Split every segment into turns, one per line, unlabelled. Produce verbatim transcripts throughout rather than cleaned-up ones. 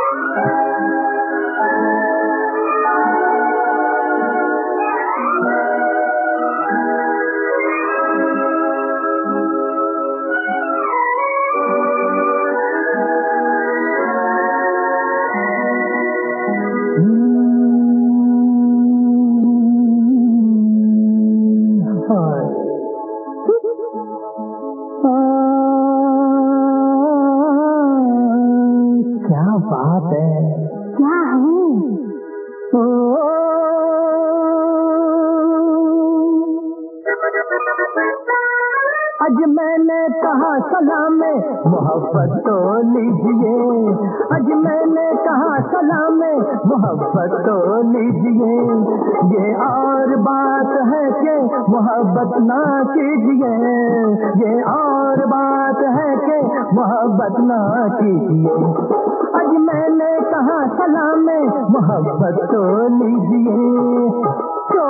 आज मैंने कहा सलाम मोहब्बत तो लीजिए, आज मैंने कहा सलाम मोहब्बत तो लीजिए। ये और बात है कि मोहब्बत ना कीजिए, ये और बात है कि मोहब्बत ना कीजिए। आज मैंने कहा सलाम मोहब्बत तो लीजिए। तो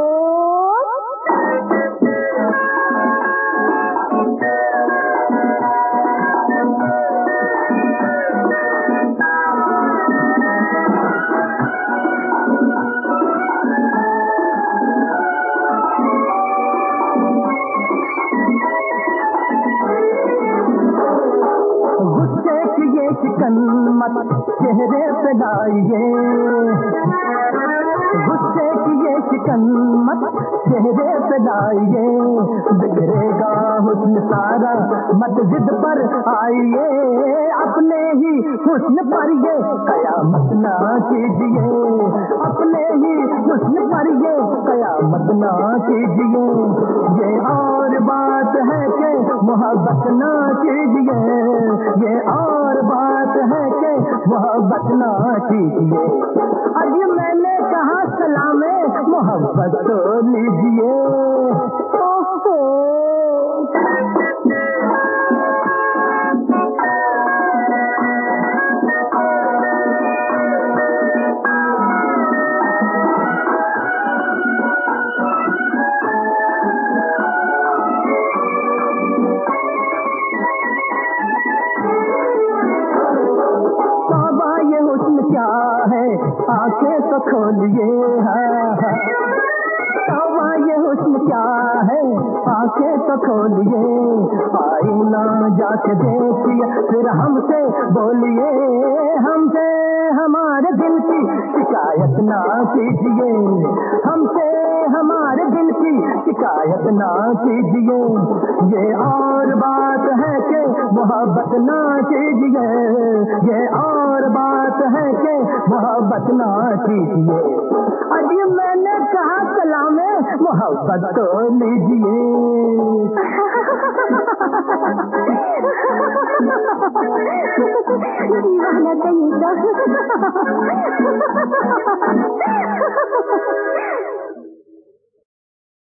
चिकन मत चेहरे पे लाइए, गुस्से की ये चिकन मत चेहरे पे लाइए। बिगड़ेगा हुस्न सारा मत जिद पर आइए, अपने ही हुस्न पर ये कयामत ना कीजिए, अपने ही हुस्न पर ये कयामत ना कीजिए। ये और बात है कि मोहब्बत ना कीजिए, ये और बात है कि मोहब्बत ना कीजिए। आज मैंने कहा सलाम मोहब्बत तो लीजिए। आंखें तो खोलिए, तौबा ये हुस्न क्या है, आंखें तो खोलिए। आईना जाके देखिए फिर हमसे बोलिए, हमसे हमारे दिल की शिकायत ना कीजिए, हमसे हमारे दिल की शिकायत ना कीजिए। ये और बात है कि मोहब्बत ना कीजिए, ये और बात है कि मोहब्बत ना कीजिए। अभी मैंने कहा सलाम मोहब्बत तो लीजिए।
दीवाना कहीं तो